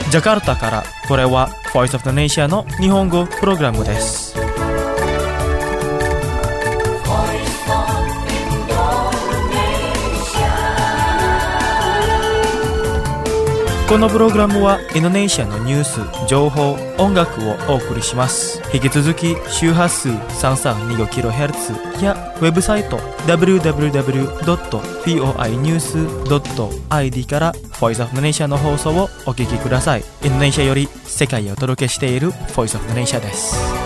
ジャカルタからこれは Voice of the Nation の日本語プログラムです。このプログラムはインドネシアのニュース、情報、音楽をお送りします。引き続き周波数 3325kHz やウェブサイト www.voinews.id から Voice of the Nation の放送をお聞きください。インドネシアより世界へお届けしている Voice of the Nation です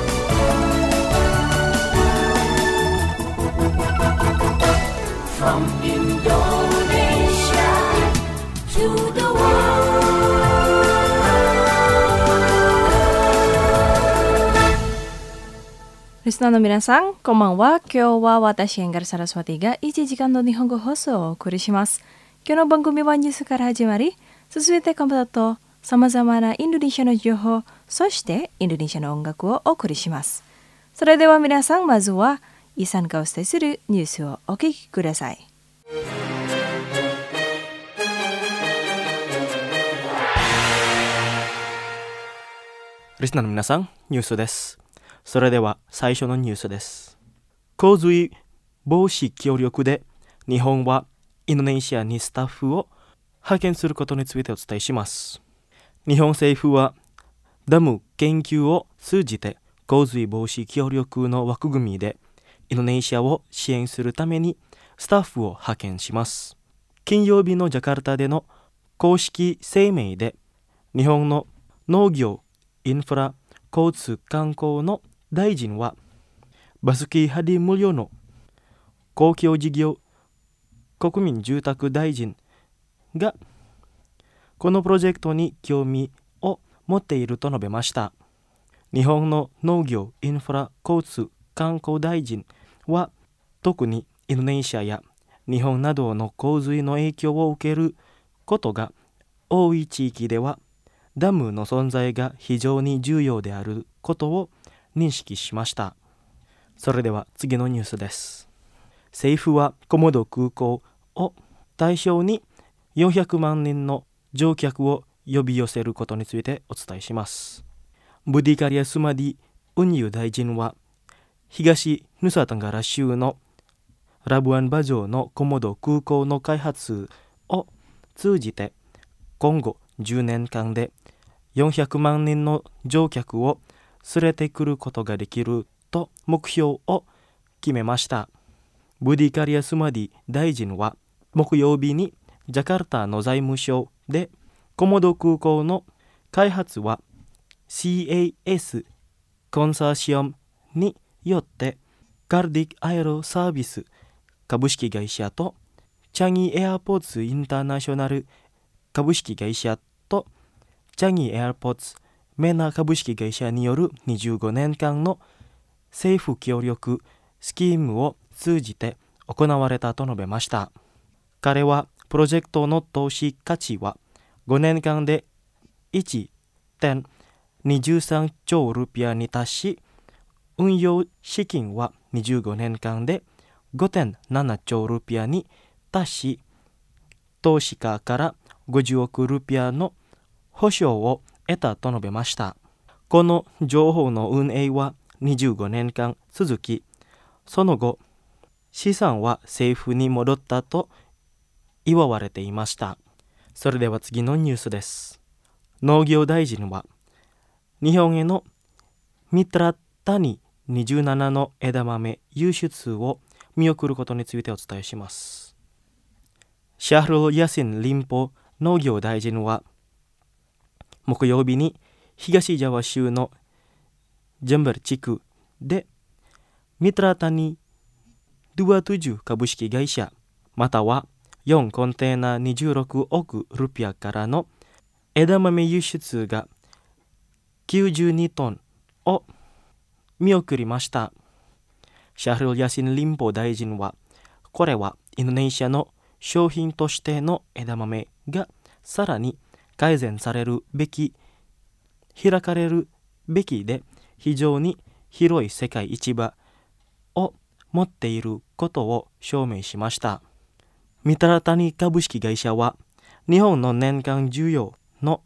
。From Indonesia to the world. リスナーの皆さん、こんばんは。今日は私、エンガル・サラスワティが1時間の日本語放送をお送りします。今日の番組はニュースから始まり、続いてこの後、様々なインドネシアの情報、そしてインドネシアの音楽をお送りします。それでは皆さん、まずは、イさんがお伝えするニュースをお聞きください。 リスナーの皆さん、ニュースです。それでは最初のニュースです。洪水防止協力で日本はインドネシアにスタッフを派遣することについてお伝えします。日本政府はダム研究を通じて洪水防止協力の枠組みでインドネシアを支援するためにスタッフを派遣します。金曜日のジャカルタでの公式声明で日本の農業、インフラ、交通観光の大臣はバスキー・ハディ・ムリョの公共事業国民住宅大臣がこのプロジェクトに興味を持っていると述べました。日本の農業、インフラ、交通、観光大臣は特にインドネシアや日本などの洪水の影響を受けることが多い地域ではダムの存在が非常に重要であることを認識しました。それでは次のニュースです。政府はコモド空港を対象に400万人の乗客を呼び寄せることについてお伝えします。ブディカリア・スマディ運輸大臣は東ヌサタンガラ州のラブアンバ城のコモド空港の開発を通じて今後10年間で400万人の乗客を連れてくることができると目標を決めました。ブディカリア・スマディ大臣は木曜日にジャカルタの財務省でコモド空港の開発は CAS コンサーシアムによってカルディックアエロサービス株式会社とチャギーエアポーツインターナショナル株式会社とチャギーエアポーツメナ株式会社による25年間の政府協力スキームを通じて行われたと述べました。彼はプロジェクトの投資価値は5年間で 1.23 兆ルピアに達し、運用資金は25年間で 5.7 兆ルピアに達し、投資家から50億ルピアの保証を得たと述べました。この情報の運営は25年間続き、その後資産は政府に戻ったと祝われていました。それでは次のニュースです。農業大臣は日本へのミトラタニ27の枝豆輸出を見送ることについてお伝えします。シャフル・ヤシン臨邦農業大臣は木曜日に東ジャワ州のジャンバル地区でミトラタニ27株式会社または4コンテナ26億ルピアからの枝豆輸出が92トンを見送りました。シャフル・ヤシン臨邦大臣はこれはインドネシアの商品としての枝豆がさらに改善されるべき、開かれるべきで非常に広い世界市場を持っていることを証明しました。ミタラタニ株式会社は日本の年間需要の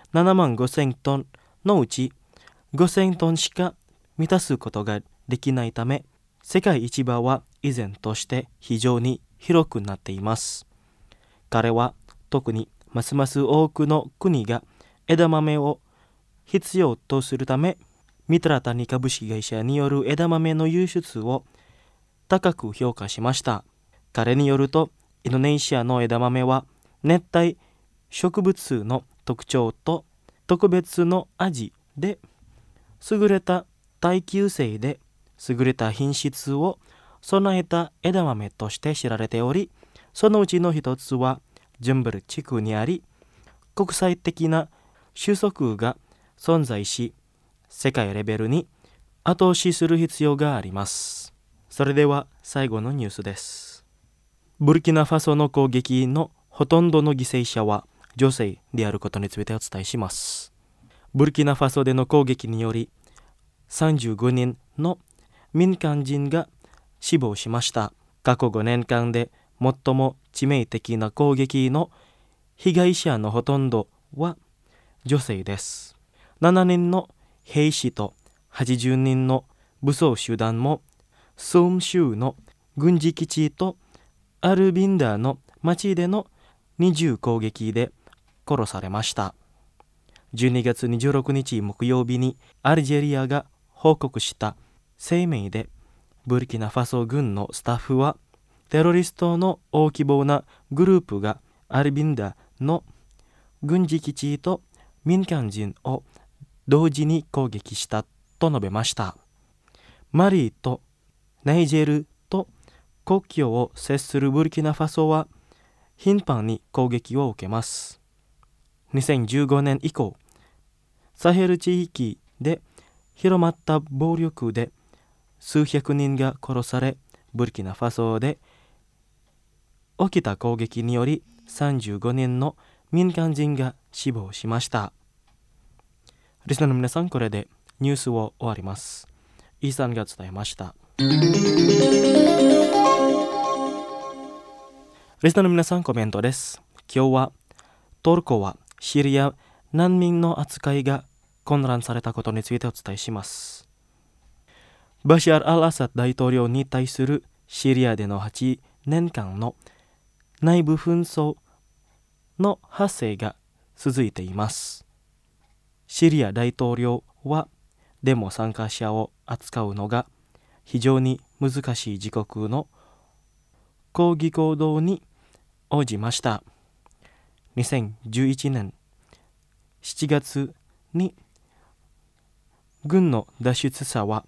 7万5000トンのうち5000トンしか満たすことができないため、世界市場は依然として非常に広くなっています。彼は特にますます多くの国が枝豆を必要とするため、ミトラ谷株式会社による枝豆の輸出を高く評価しました。彼によると、インドネシアの枝豆は熱帯植物の特徴と特別の味で、優れた耐久性で優れた品質を備えた枝豆として知られており、そのうちの一つはジュンブル地区にあり、国際的な収束が存在し、世界レベルに後押しする必要があります。それでは最後のニュースです。ブルキナファソの攻撃のほとんどの犠牲者は女性であることについてお伝えします。ブルキナファソでの攻撃により35人の民間人が死亡しました。過去5年間で最も致命的な攻撃の被害者のほとんどは女性です。7人の兵士と80人の武装集団もソーム州の軍事基地とアルビンダーの町での二重攻撃で殺されました。12月26日木曜日にアルジェリアが報告した声明で、ブルキナファソ軍のスタッフはテロリストの大規模なグループがアルビンダの軍事基地と民間人を同時に攻撃したと述べました。マリとナイジェルと国境を接するブルキナファソは頻繁に攻撃を受けます。2015年以降、サヘル地域で広まった暴力で数百人が殺され、ブルキナファソで起きた攻撃により35人の民間人が死亡しました。リスナーの皆さん、これでニュースを終わります。イーサンが伝えました。リスナーの皆さん、コメントです。今日はトルコはシリア難民の扱いが混乱されたことについてお伝えします。バシャール・アル・アサド大統領に対するシリアでの8年間の内部紛争の発生が続いています。シリア大統領はデモ参加者を扱うのが非常に難しい自国の抗議行動に応じました。2011年7月に軍の脱出者は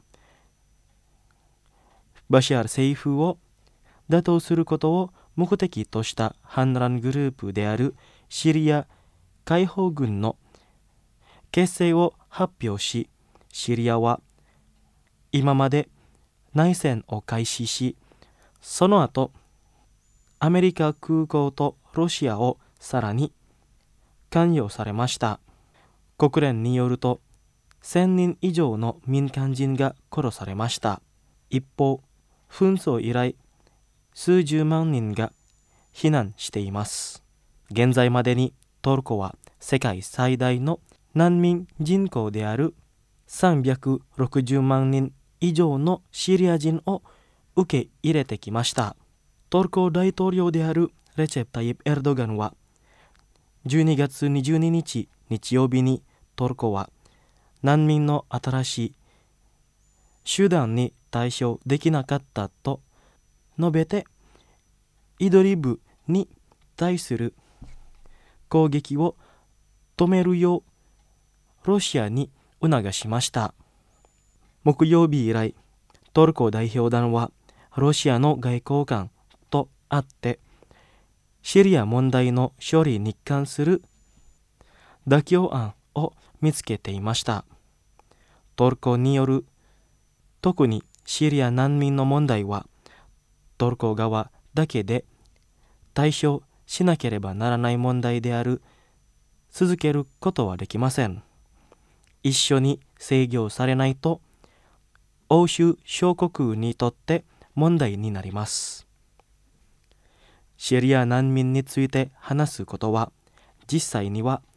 バシャール政府を打倒することを目的とした反乱グループであるシリア解放軍の結成を発表し、シリアは今まで内戦を開始し、その後アメリカ空港とロシアをさらに関与されました。国連によると1000人以上の民間人が殺されました。一方、紛争以来数十万人が避難しています。現在までにトルコは世界最大の難民人口である360万人以上のシリア人を受け入れてきました。トルコ大統領であるレチェプ・タイイプ・エルドガンは12月22日日曜日にトルコは難民の新しい集団に対処できなかったと述べて、イドリブに対する攻撃を止めるようロシアに促しました。木曜日以来、トルコ代表団はロシアの外交官と会ってシリア問題の処理に関する妥協案を見つけていました。トルコによる特にシリア難民の問題はトルコ側だけで対処しなければならない問題である続けることはできません。一緒に制御されないと欧州諸国にとって問題になります。シリア難民について話すことは実際には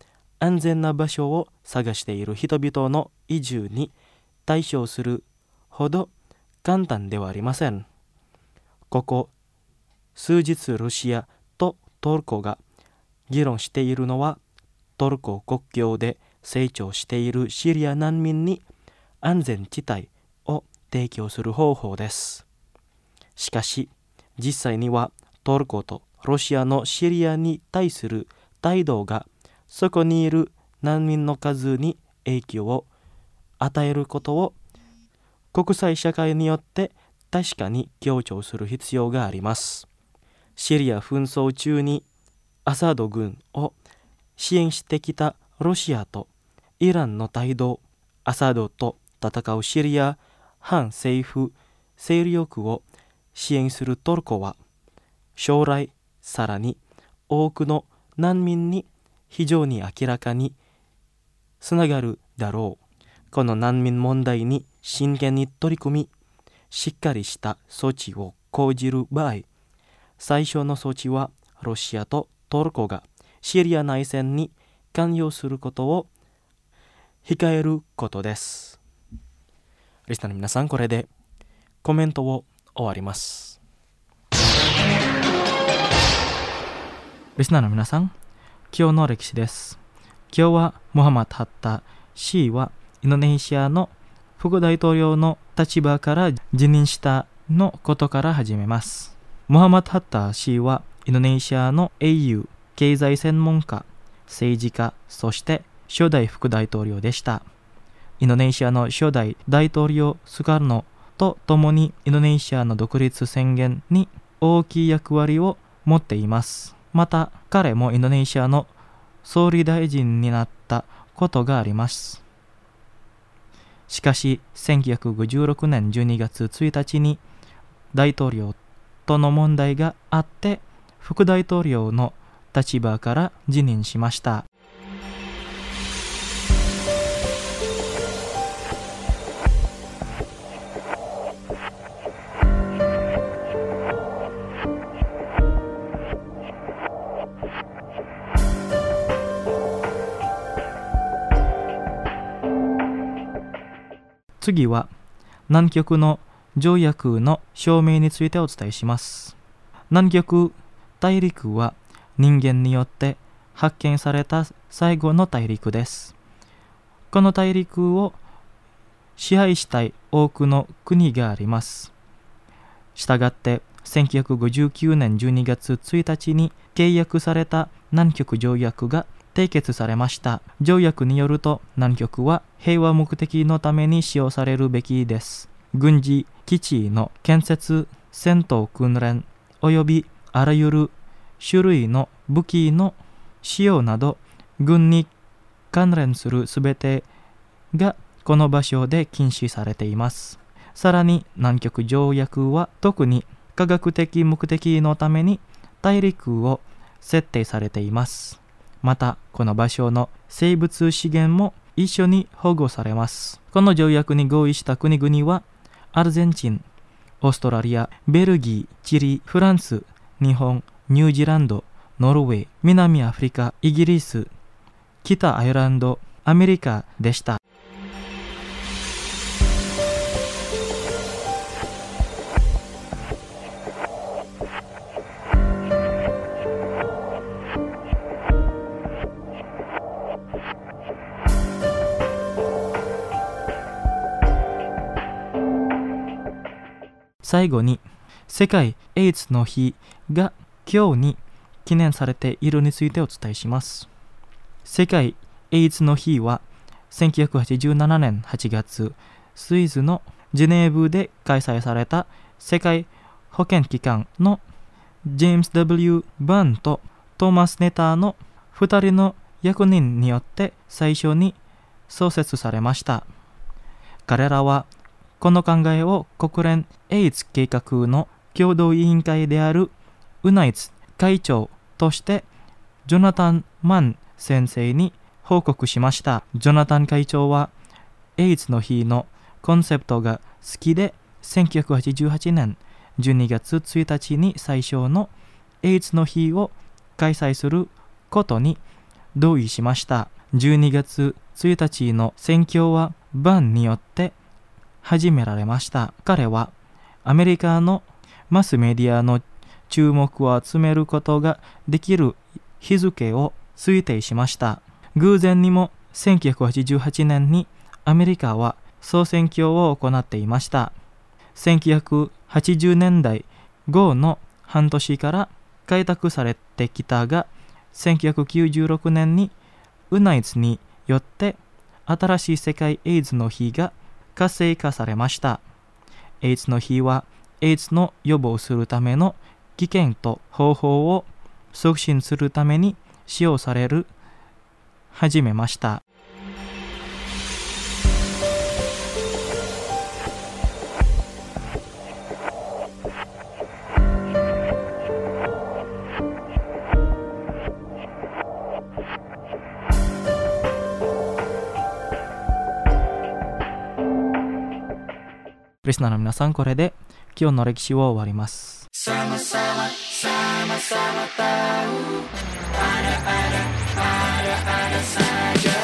安全な場所を探している人々の移住に対処するほど簡単ではありません。ここ数日ロシアとトルコが議論しているのは、トルコ国境で成長しているシリア難民に安全地帯を提供する方法です。しかし実際にはトルコとロシアのシリアに対する態度がそこにいる難民の数に影響を与えることを国際社会によって確かに強調する必要があります。シリア紛争中にアサド軍を支援してきたロシアとイランの態度、アサドと戦うシリア反政府勢力を支援するトルコは、将来さらに多くの難民に非常に明らかにつながるだろう。この難民問題に真剣に取り組み、しっかりした措置を講じる場合、最初の措置はロシアとトルコがシリア内戦に関与することを控えることです。リスナーの皆さん、これでコメントを終わります。リスナーの皆さん、今日の歴史です。今日はムハマド・ハッタ氏はインドネシアの副大統領の立場から辞任したのことから始めます。ムハマド・ハッタ氏はインドネシアの英雄、経済専門家、政治家、そして初代副大統領でした。インドネシアの初代大統領スカルノと共にインドネシアの独立宣言に大きい役割を持っています。また彼もインドネシアの総理大臣になったことがあります。しかし1956年12月1日に大統領との問題があって副大統領の立場から辞任しました。次は南極の条約の証明についてお伝えします。南極大陸は人間によって発見された最後の大陸です。この大陸を支配したい多くの国があります。したがって1959年12月1日に契約された南極条約が締結されました。条約によると南極は平和目的のために使用されるべきです。軍事基地の建設、戦闘訓練およびあらゆる種類の武器の使用など軍に関連するすべてがこの場所で禁止されています。さらに南極条約は特に科学的目的のために大陸を設定されています。またこの場所の生物資源も一緒に保護されます。この条約に合意した国々はアルゼンチン、オーストラリア、ベルギー、チリ、フランス、日本、ニュージーランド、ノルウェー、南アフリカ、イギリス、北アイルランド、アメリカでした。最後に世界エイズの日が今日に記念されているについてお伝えします。世界エイズの日は1987年8月スイスのジュネーブで開催された世界保健機関のジェームス・ W. バーンとトーマス・ネターの2人の役人によって最初に創設されました。彼らはこの考えを国連エイズ計画の共同委員会であるウナイツ会長としてジョナタン・マン先生に報告しました。ジョナタン会長はエイズの日のコンセプトが好きで1988年12月1日に最初のエイズの日を開催することに同意しました。 12月1日の選挙はバンによって始められました。彼はアメリカのマスメディアの注目を集めることができる日付を推定しました。偶然にも1988年にアメリカは総選挙を行っていました。1980年代後の半年から開拓されてきたが、1996年にウナイツによって新しい世界エイズの日が活性化されました。エイズの日はエイズの予防するための危険と方法を促進するために使用される始めました。リスナーの皆さん、これで今日の歴史を終わります。Sama-sama tahu ada saja.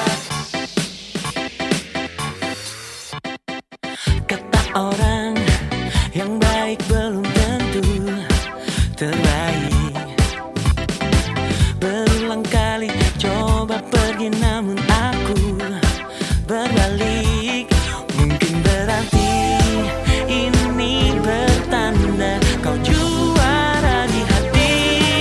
Kata orang yang baik belum tentu terbaik. Berulang kali coba pergi namun aku berbalik. Mungkin berarti ini bertanda kau juara di hati.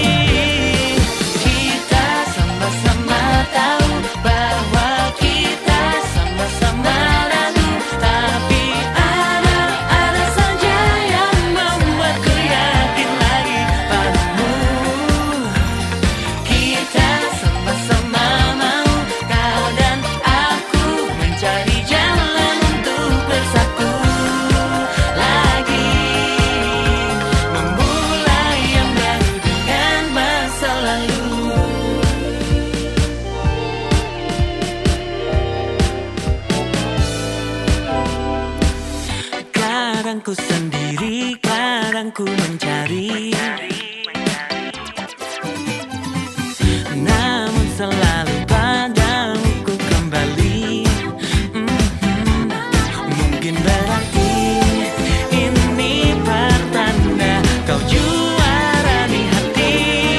Kita sama-sama tahu bahwa kita sama-sama ragu, tapi ada saja yang membuatku yakin lagi padamu. Kita sama-sama mau kau dan aku mencari jalan untuk bersatu. Kadang ku sendiri, kadang ku mencari, namun selalu padamu ku kembali. Mungkin berarti ini pertanda kau juara di hati.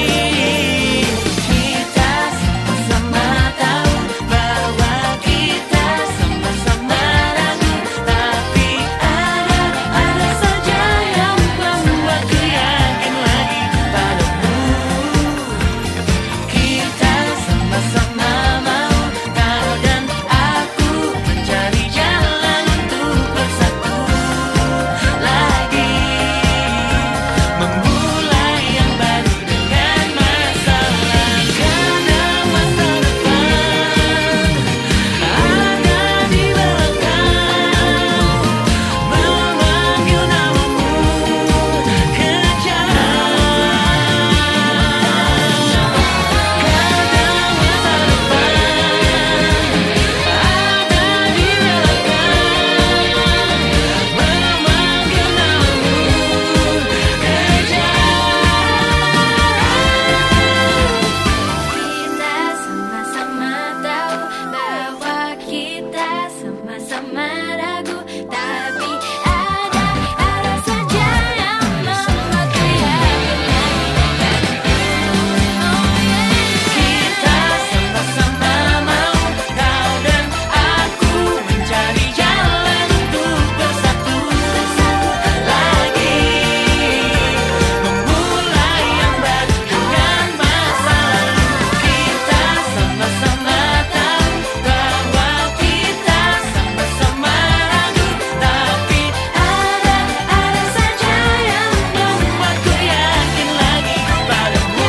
Kita sama-sama tahu bahwa kita sama-sama ragu, tapi ada saja yang membuatku yakin lagi padamu. Kita sama-sama mau kau dan aku mencari jalan untuk bersatu lagi, memulai yang baru dengan masa lalu. Karena masa depan ada di belakang, memanggil namamu kejar. Kita sama-sama tahu bahwa kita sama-sama ragu, tapi ada saja yang membuatku yakin. Kita sama-sama mau kau dan aku mencari jalan untuk bersatu lagi, memulai yang baru dengan masa lalu. Kita sama-sama tahu bahwa kita sama-sama ragu, tapi ada saja yang membuatku yakin lagi padamu.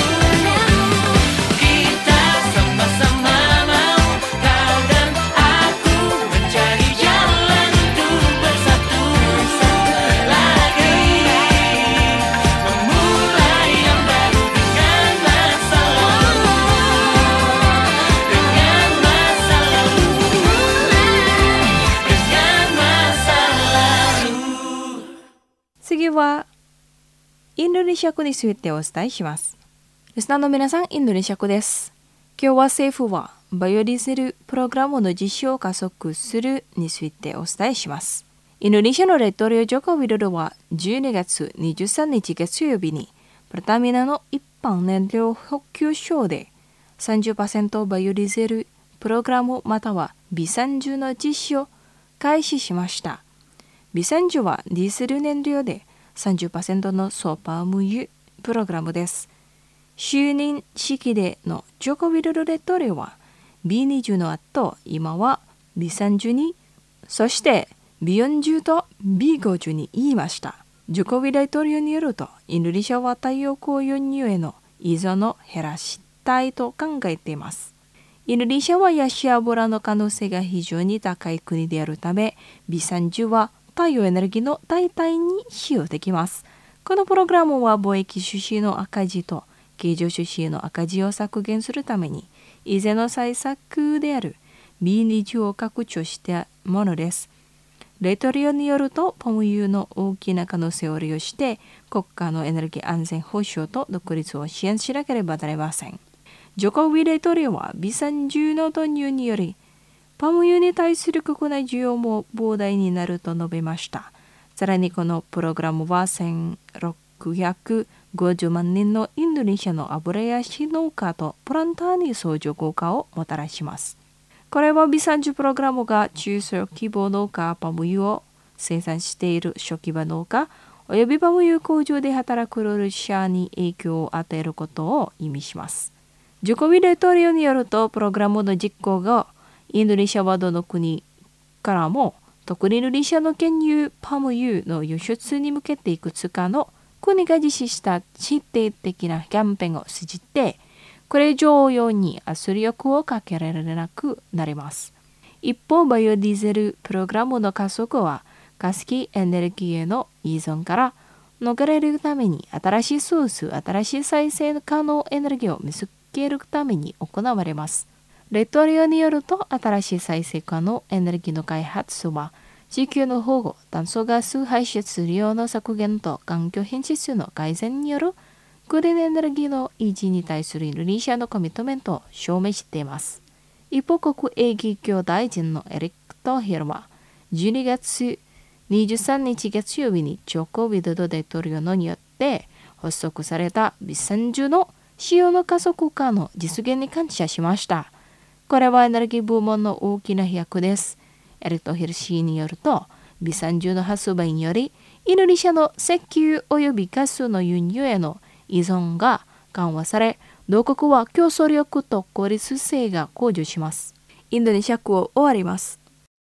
Kita sama-sama mau kau dan aku mencari jalan untuk bersatu lagi, memulai yang baru dengan masa lalu, dengan masa lalu, dengan masa lalu. 次はインドネシア語についてお伝えします。リスナーの皆さん、インドネシア語です。今日は政府はバイオディーゼルプログラムの実施を加速するについてお伝えします。インドネシアの大統領ジョコ・ウィドドは12月23日月曜日にプラタミナの一般燃料補給証で 30% バイオディーゼルプログラムまたは B30 の実施を開始しました。B30 はディーゼル燃料で 30% のソーパーム油プログラムです。就任式でのジョコ・ウィドド大統領は B20 の後、今は B30 に、そして B40 と B50 に言いました。ジョコビ大統領によると、インドネシアは太陽光輸入への依存を減らしたいと考えています。インドネシアはヤシ油の可能性が非常に高い国であるため、B30 は太陽エネルギーの代替に使用できます。このプログラムは貿易収支の赤字と経常収支の赤字を削減するために、以前の対策である B20 を拡張したものです。大統領によると、パム油の大きな可能性を利用して、国家のエネルギー安全保障と独立を支援しなければなりません。ジョコビ大統領は B30 の導入により、パム油に対する国内需要も膨大になると述べました。さらにこのプログラムは1650万人のインドネシアの油やし農家とプランターに相乗効果をもたらします。これは B30 プログラムが中小規模農家パム油を生産している小規模農家およびパム油工場で働く労働者に影響を与えることを意味します。ジョコビ大統領によると、プログラムの実行がインドネシアはどの国からも特にインドネシアの原油パム油の輸出に向けていくつかの国が実施した指定的なキャンペーンを通じて、これ以上用に圧力をかけられなくなります。一方、バイオディーゼルプログラムの加速は、化石エネルギーへの依存から逃れるために新しいソース、新しい再生可能エネルギーを見つけるために行われます。大統領によると、新しい再生可能エネルギーの開発は、地球の保護、炭素ガス排出量の削減と環境品質の改善によるクリーンエネルギーの維持に対するインドネシアのコミットメントを証明しています。一方、国営企業大臣のエリック・トーヒルは12月23日月曜日にジョコ・ウィドド大統領のによって発足された B30 の使用の加速化の実現に感謝しました。これはエネルギー部門の大きな飛躍です。エリック・トーヒル氏によると、B30 の発売により、インドネシアの石油及びガスの輸入への依存が緩和され、同国は競争力と効率性が向上します。インドネシア語を終わります。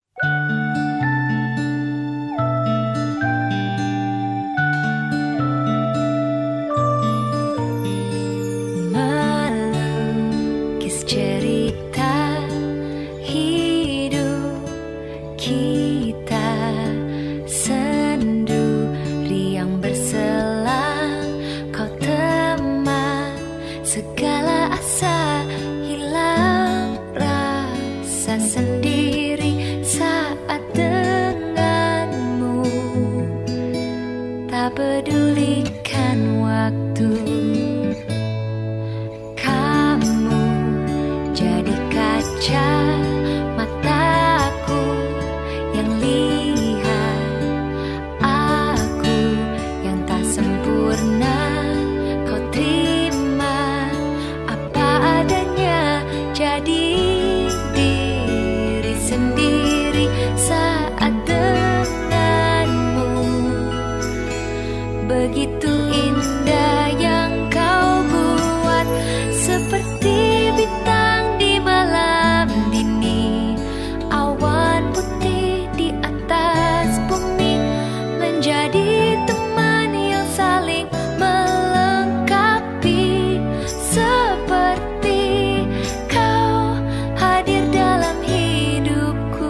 Begitu indah yang kau buat, seperti bintang di malam dini, awan putih di atas bumi, menjadi teman yang saling melengkapi, seperti kau hadir dalam hidupku.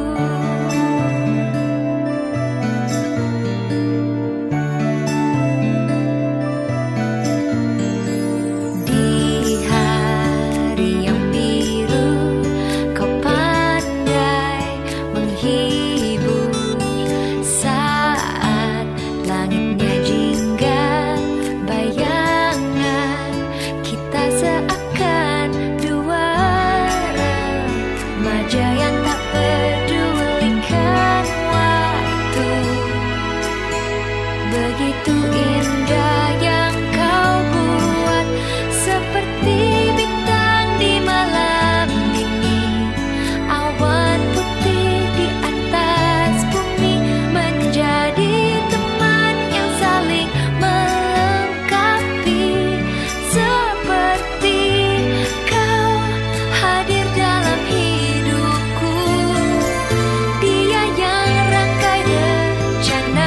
begitu indah yang kau buat, seperti bintang di malam dingin, awan putih di atas bumi, menjadi teman yang saling melengkapi. Seperti kau hadir dalam hidupku, dia yang rangkai rencana,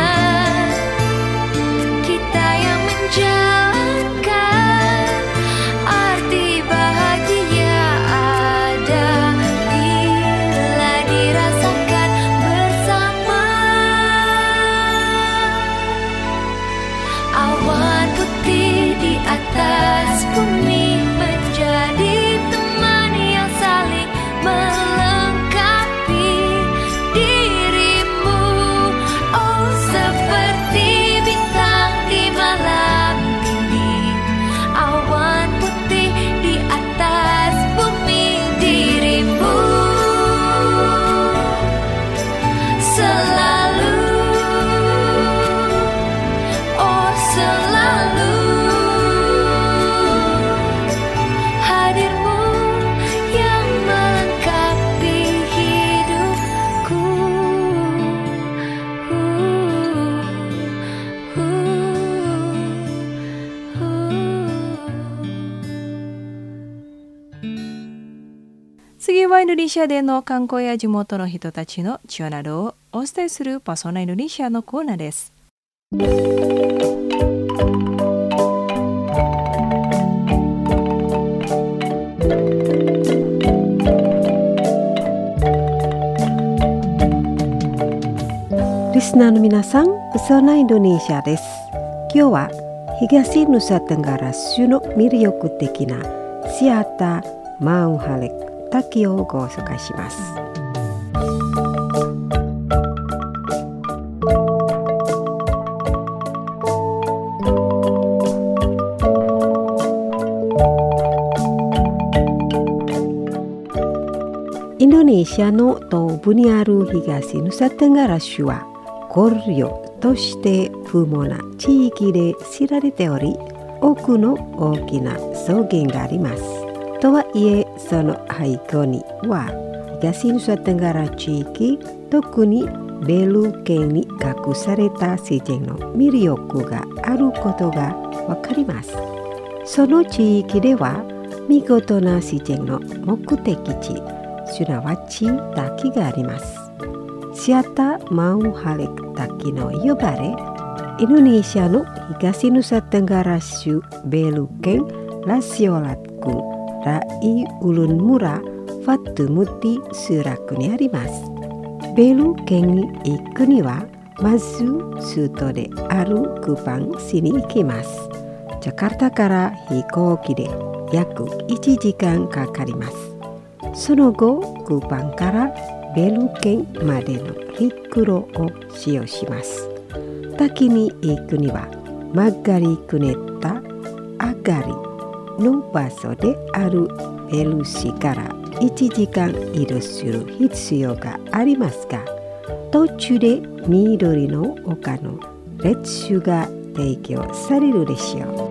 kita yang menjalankan. Arti bahagia ada bila dirasakan bersama. Awan putih di atas bumi, menjadi teman yang saling melengkapi dirimu. Oh, seperti bintang di malam dingin, awan putih di atas bumi, dirimu selalu, oh selalu, hadirmu yang melengkapi hidupku. 次はインドネシアでの観光や地元の人たちの知恵などをお伝えするパソナインドネシアのコーナーです。 リスナーの皆さん、パソナインドネシアです。今日は東ヌサテンガラ州の魅力的なシアターマウンハレク滝をご紹介します。インドネシアの東部にある東ヌサテンガラ州はゴルヨとして不毛な地域で知られており、多くの大きな草原があります。とはいえ、その背後には東ヌサテンガラ地域、特にベル県に隠された自然の魅力があることがわかります。その地域では見事な自然の目的地、すなわち滝があります。シアターマウンハレク滝の呼ばれ、インドネシアの東ヌサテンガラ州ベル県ラシオラッ郡ライウルンムラファットゥムティ集落にあります。ベル県に行くにはまず首都であるクパン市に行きます。ジャカルタから飛行機で約1時間かかります。その後、クパンからベル県までの陸路を使用します。滝に行くには曲がりくねった上がりの場所であるベル市から1時間移動する必要がありますが、途中で緑の丘の列車が提供されるでしょう。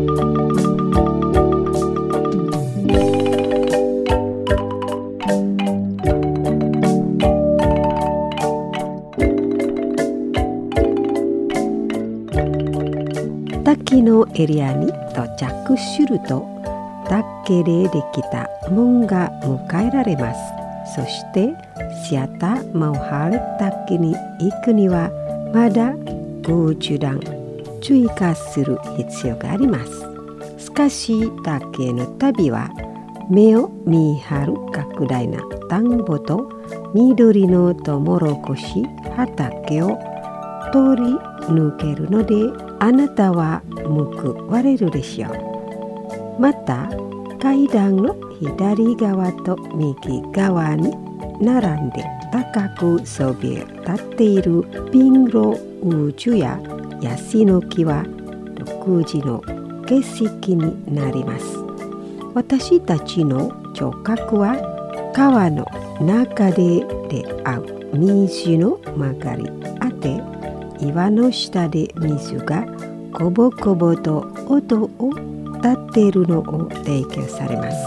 滝のエリアに到着すると、竹でできた門が迎えられます。そしてシアターマウンハレク滝に行くにはまだ50段追加する必要があります。しかし滝への旅は目を見張る拡大な田んぼと緑のトウモロコシ畑を通り抜けるので、あなたは報われるでしょう。また階段の左側と右側に並んで高くそびえ立っているピンロウジュやヤシの木は独自の景色になります。私たちの聴覚は川の中で出会う水の曲がりあて、 岩の下で水がこぼこぼと音を立っているのを提供されます。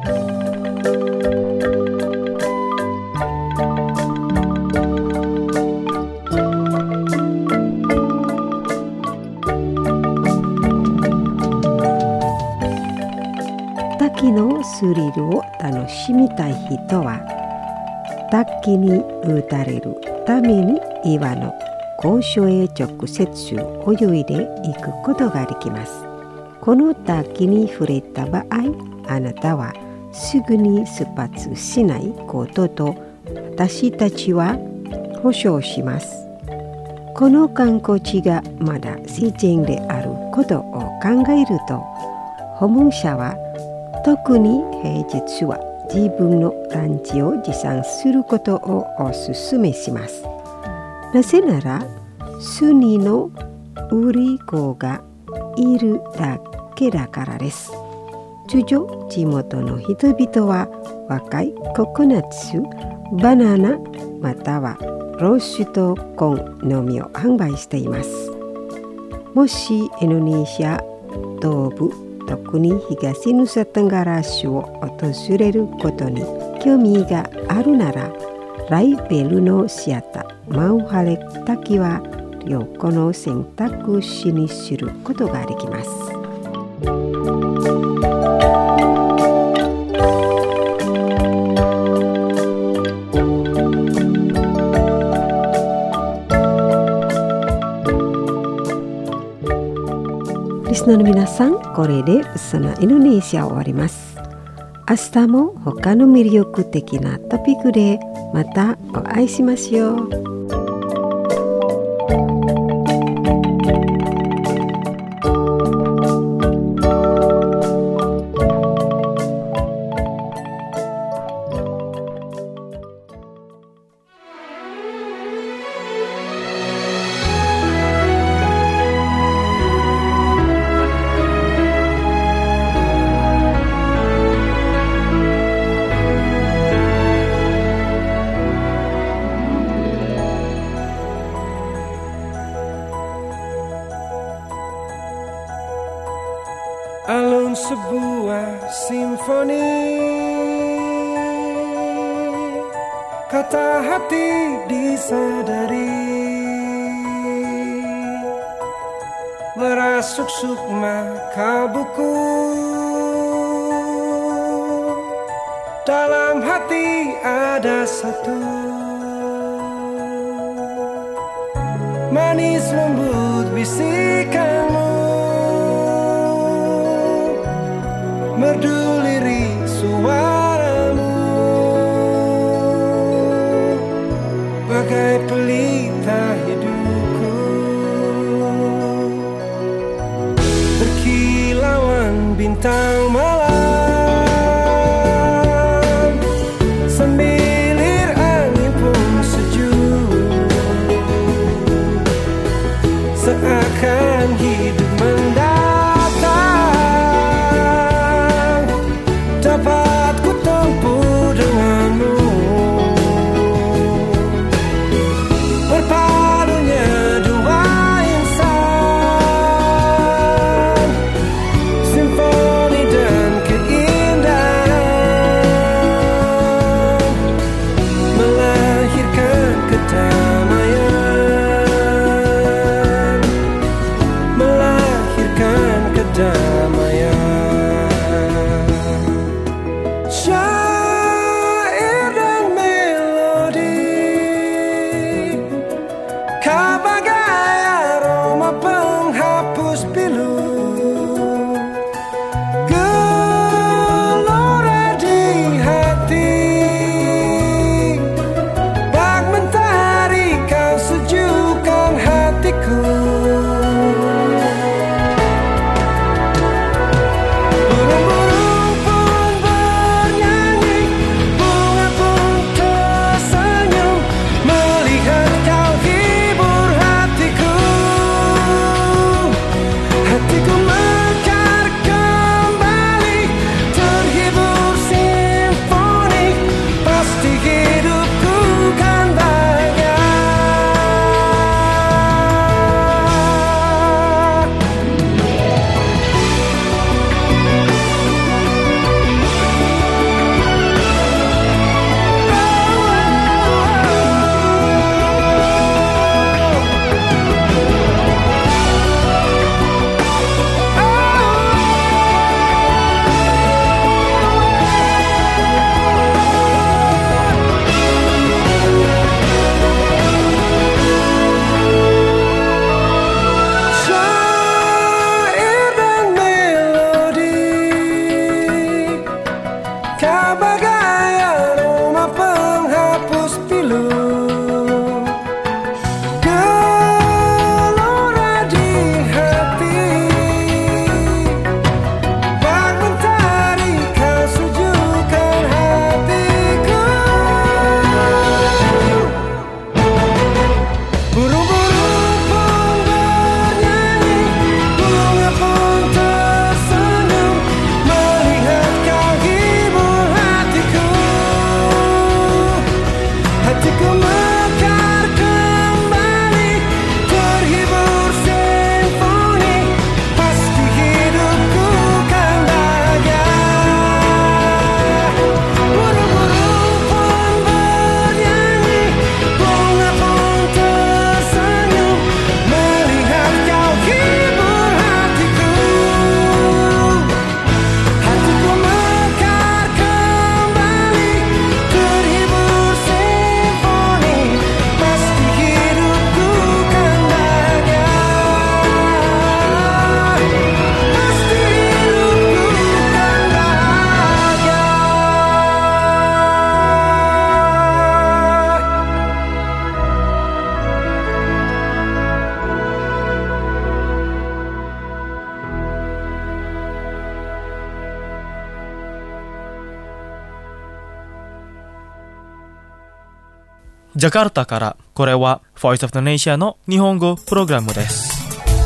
滝のスリルを楽しみたい人は滝に打たれるために岩の高所へ直接泳いでいくことができます。この滝に触れた場合、あなたはすぐに出発しないことと私たちは保証します。この観光地がまだ自然であることを考えると、訪問者は特に平日は自分のランチを持参することをお勧めします。なぜなら、数人の売り子がいるだけだからです。通常、地元の人々は若いココナッツ、バナナ、またはローストコーンのみを販売しています。もしインドネシア東部、特に東ヌサテンガラ州を訪れることに興味があるなら、ライベルのシアターマウハレ滝は旅行の選択肢にすることができます。リスナーの皆さん、これでそのインドネシアを終わります。明日も他の魅力的なトピックでまたお会いしましょう。 Alun sebuah simfoni, kata hati disadari, merasuk sukma kalbuku, dalam hati ada satu, manis lembut bisikanmu, merdu lirik suaramu, bagai pelita hidupku, berkilauan bintang malam, sembilir angin pun sejuk, seakan hidup mendalam. Dapat ku tempuh denganmu, berpadunya dua insan, simfoni dan ジャカルタから、これは Voice of Indonesia の日本語プログラムです。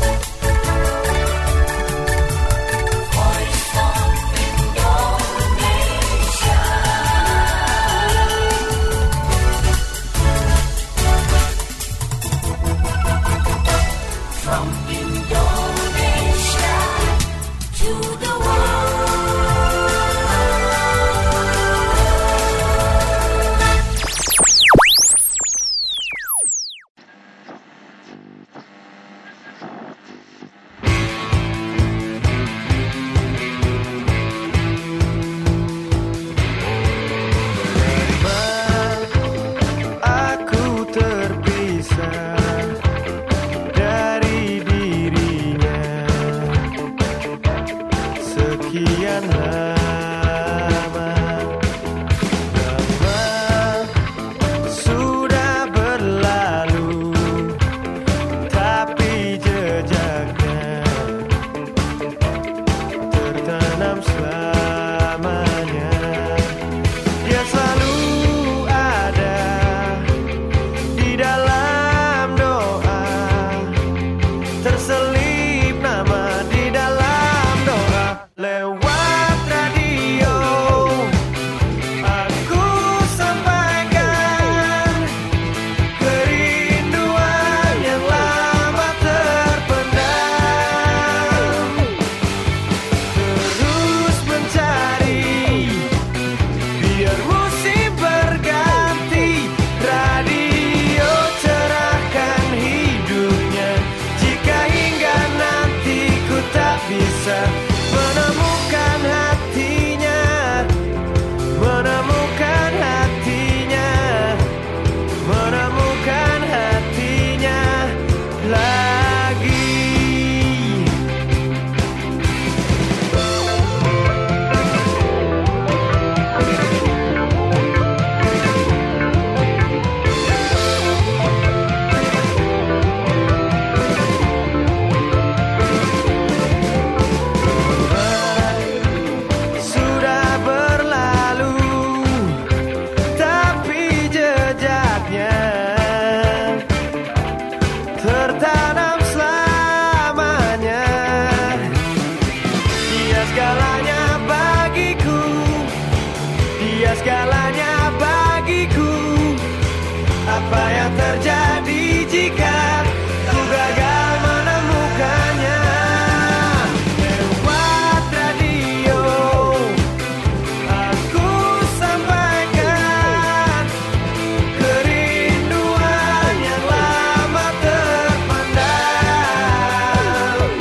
Apa yang terjadi jika ku gagal menemukannya? Lewat radio aku sampaikan kerinduan yang lama terpendam.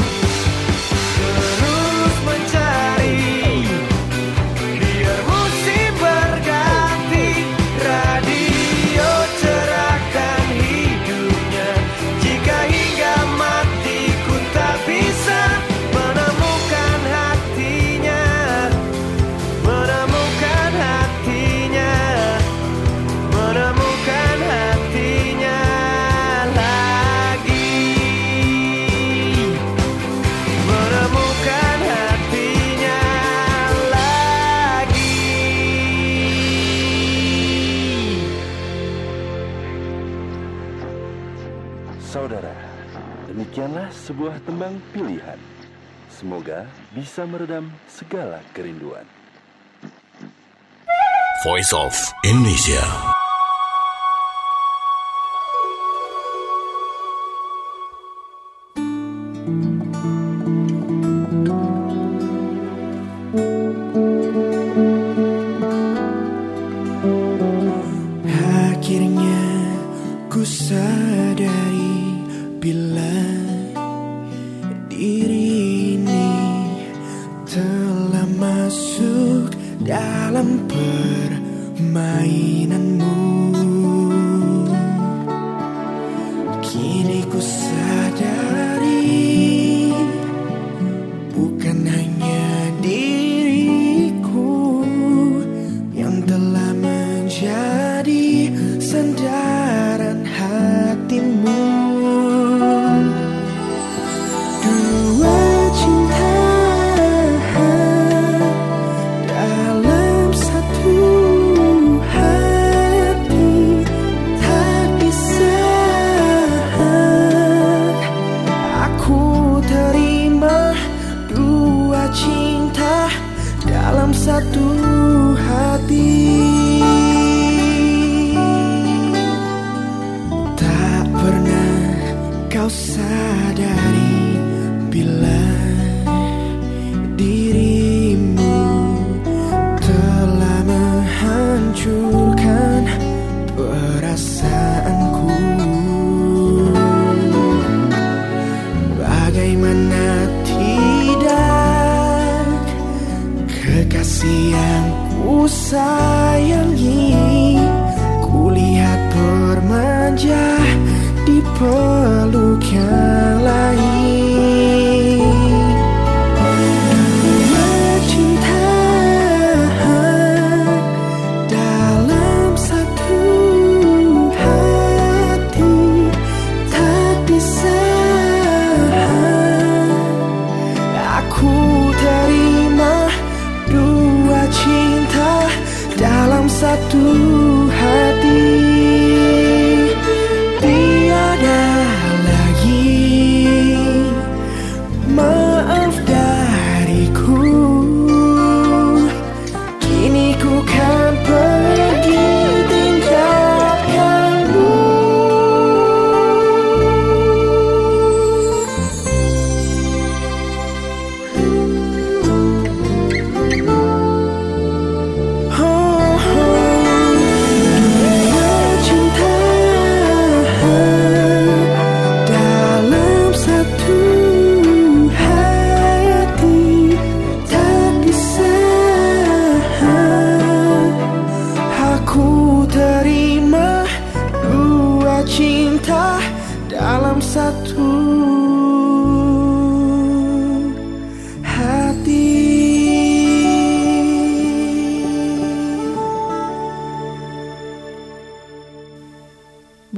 Terus mencari biar musim berganti, radio cerahkan hidupnya. Jika hingga mati ku tak bisa menemukan hatinya, menemukan hatinya, menemukan hatinya lagi, menemukan hatinya lagi. Saudara, demikianlah sebuah tembang pilihan. Semoga bisa meredam segala kerinduan. Voice of Indonesia. Akhirnya ku sadari bila diri ini telah masuk dalam permainanmu. Kini ku sadari bukan hanya diriku yang telah menjadi sandaran hatimu. Dua cinta dalam satu hati, tak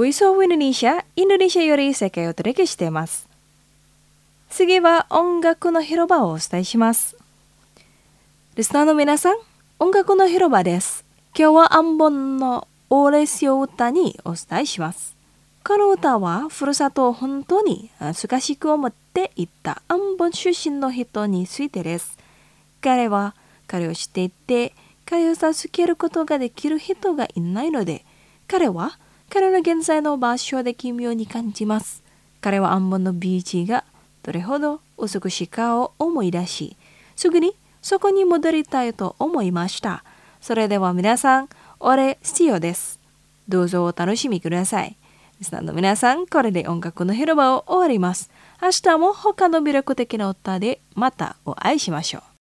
Voice of Indonesia、インドネシアより世界をお届けしています。次は音楽の広場をお伝えします。リスナーの皆さん、音楽の広場です。今日はアンボンのオーレシオ歌にお伝えします。この歌はふるさとを本当に難しく思っていたアンボン出身の人についてです。彼は彼を知っていて、彼を助けることができる人がいないので、彼は彼の現在の場所で奇妙に感じます。彼はアンボンのビーチがどれほど美しいかを思い出し、すぐにそこに戻りたいと思いました。それでは皆さん、オレスティオです。どうぞお楽しみください。リスナーの皆さん、これで音楽の広場を終わります。明日も他の魅力的な歌でまたお会いしましょう。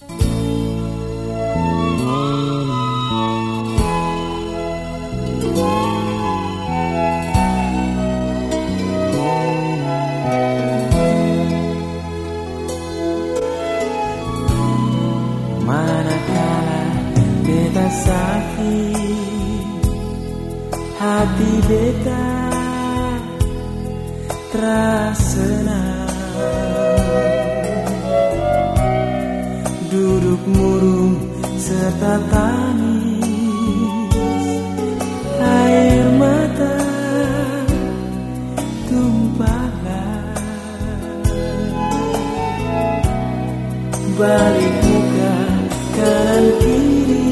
Sakit hati beta terasa senang, duduk murung serta tangis, air mata tumpahlah, balik muka kanan kiri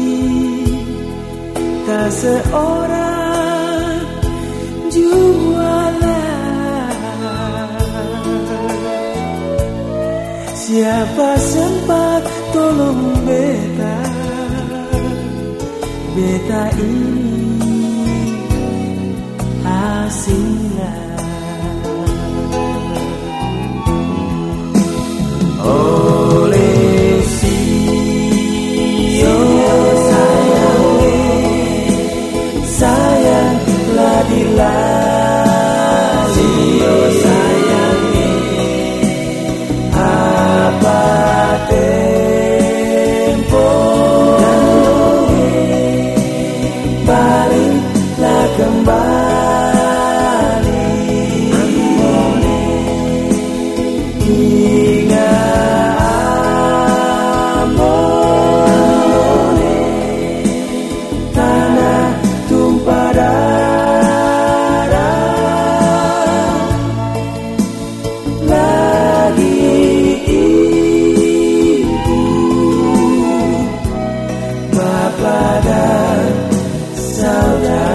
tak seorang jualan. Siapa sempat tolong beta, beta ini asinglah. Oleh sayanglah dilari, sayangi apa tempo baliklah kembali, ingat Ambon, tanah tumpah darah, lagi ibu, bapak dan saudara.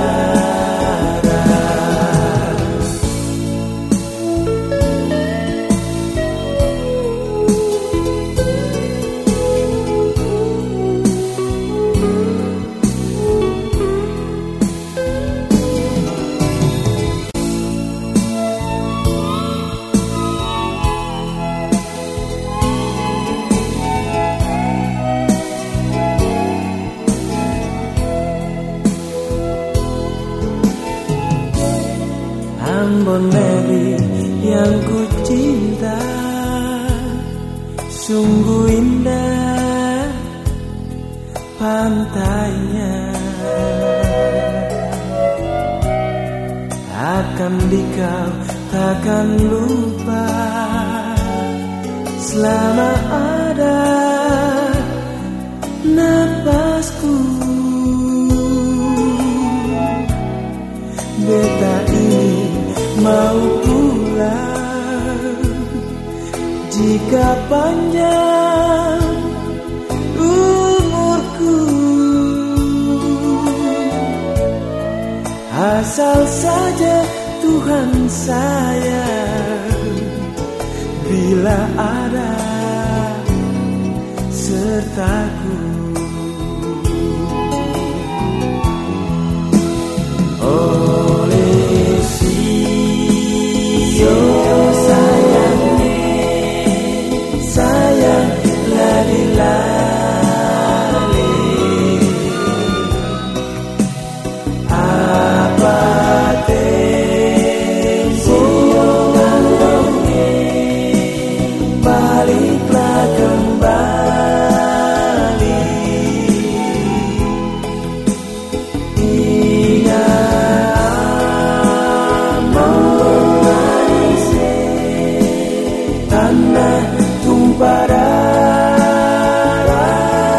Ambon negeri yang ku cinta, sungguh indah pantainya, akan dikau takkan lupa selama ada napasku. Beta ini mau pulang jika panjang umurku, asal saja Tuhan sayang bila ada sertaku. Oleh sayanglah dilali, apa tempo baliklah kembali, tanah tumpah darah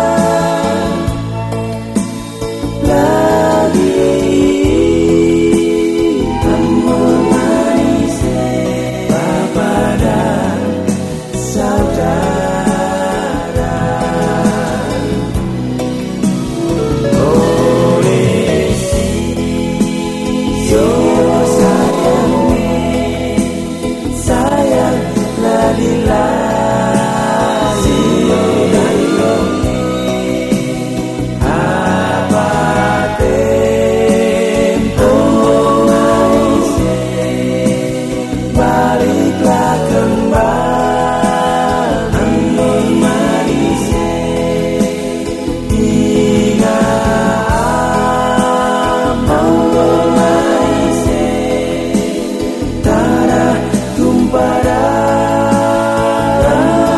lagi. Ambon manis Bapa dan saudara. Oleh Sio sayang ladilah Sio dan apa tempo manis baliklah kembali. Ambon manis ingat Ambon manis tanah tumpah darah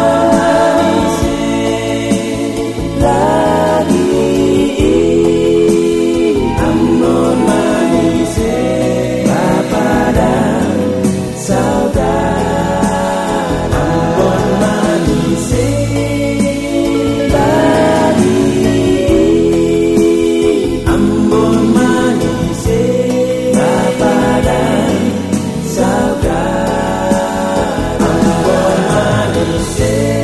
lagi. Ambon manis Bapa dan saudara. Ambon manis lagi. Ambon manis Bapa dan saudara. Ambon manis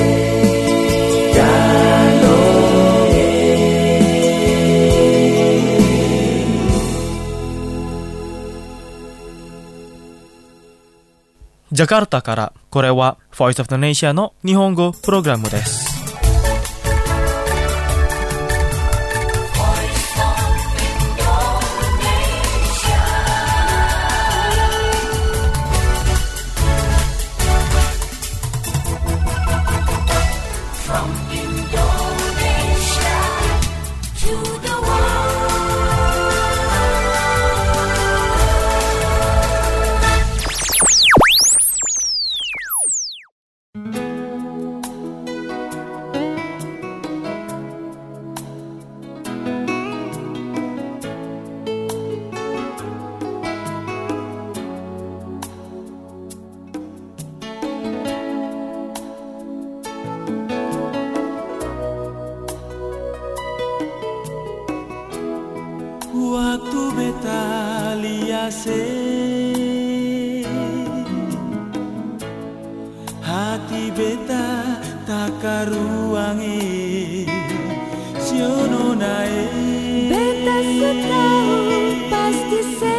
Jakarta からこれは Voice of the Nation の日本語プログラムです。Waktu beta liase hati beta takaruange siono nae Beta setahu pasti se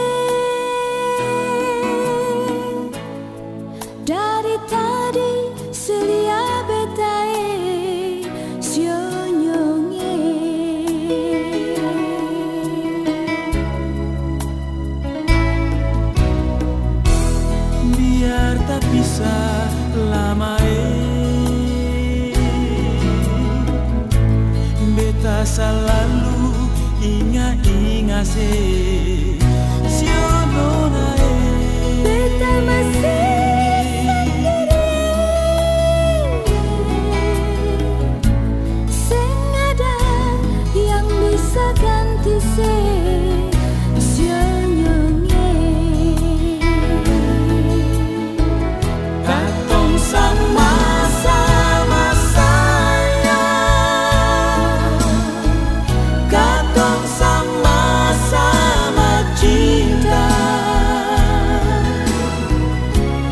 dari tadi selia betae sionyonge biar tak bisa lama beta selalu ingat se siono nae Beta masih sendiri seng ada yang bisa ganti se sionyonge katong sama-sama sayang, katong sama-sama cinta.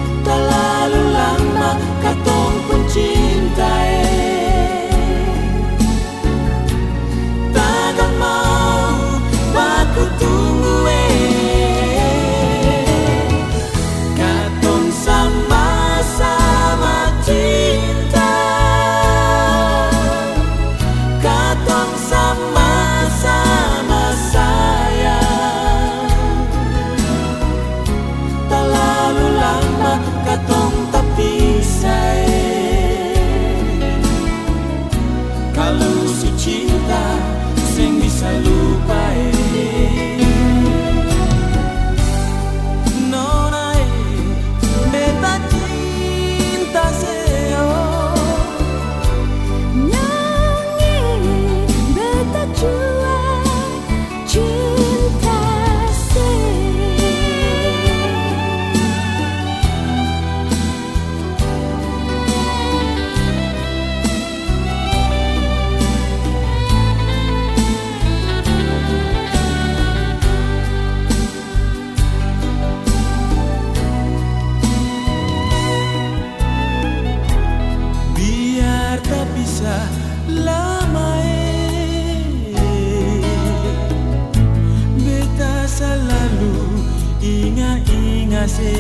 ingase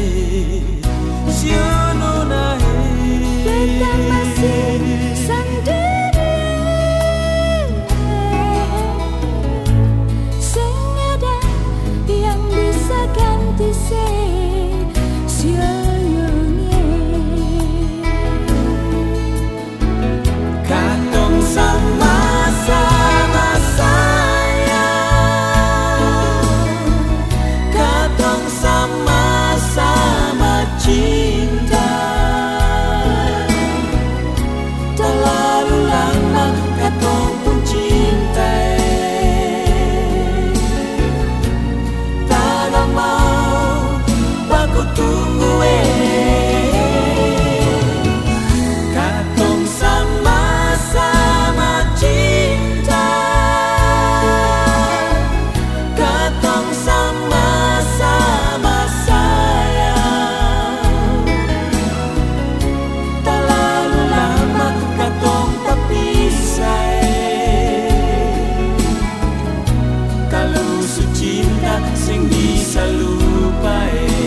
siono nae Beta masih sendiri Sing ada yang bisa ganti sioyongnya Katong sama-sama sayang Katong sama-sama cinta Terlalu lama katong pun cintai Tak mau baku tunggu Katong sama-sama cinta Katong sama-sama sayang Terlalu lama katong terpisah Kalau cinta sing bisa lupa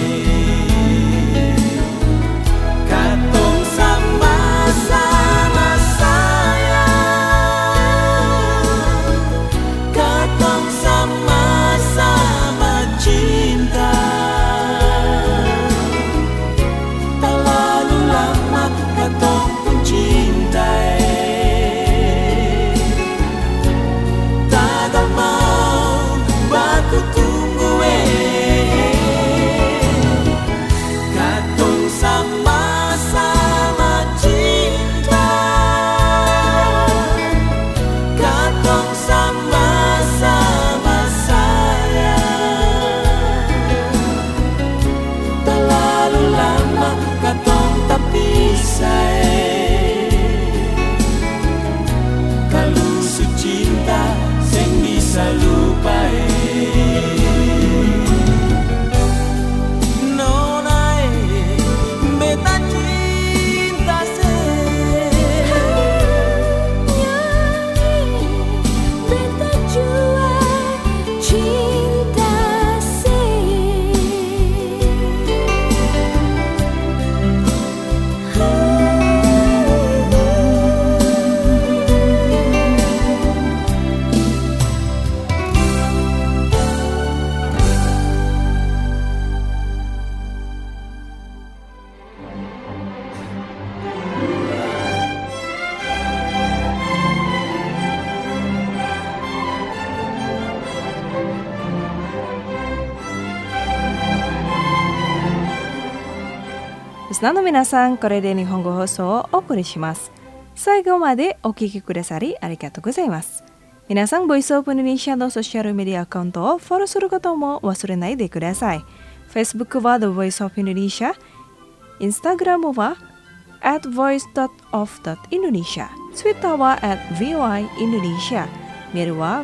Katong sama-sama sayang Katong sama-sama cinta Terlalu lama katong pun cintai Tak mau baku tunggu Katong sama-sama cinta Katong sama-sama sayang Terlalu lama katong terpisah Kalau cinta sing bisa lupa Beta cinta Beta jua cinta Listenerの皆さん、これで日本語放送をお送りします。最後までお聞きくださりありがとうございます。皆さん、ボイスオブインドネシアのソーシャルメディアアカウントをフォローすることも忘れないでください。Facebook は The Voice of Indonesia、Instagram は @voice.of.indonesia、Twitter は @voindonesia、メールは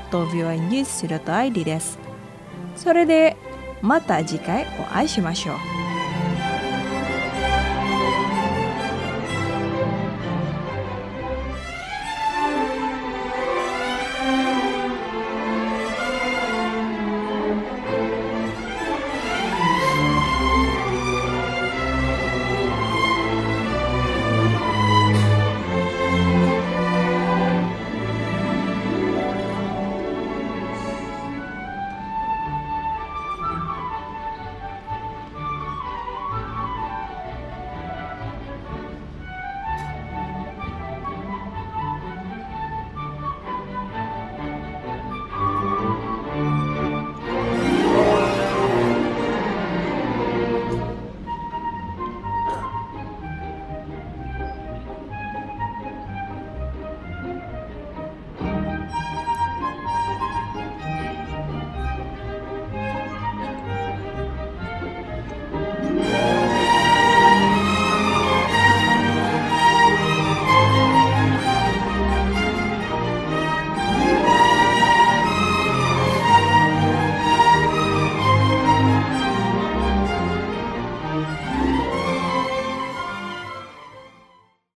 voi@voinews.id です。それでまた次回お会いしましょう。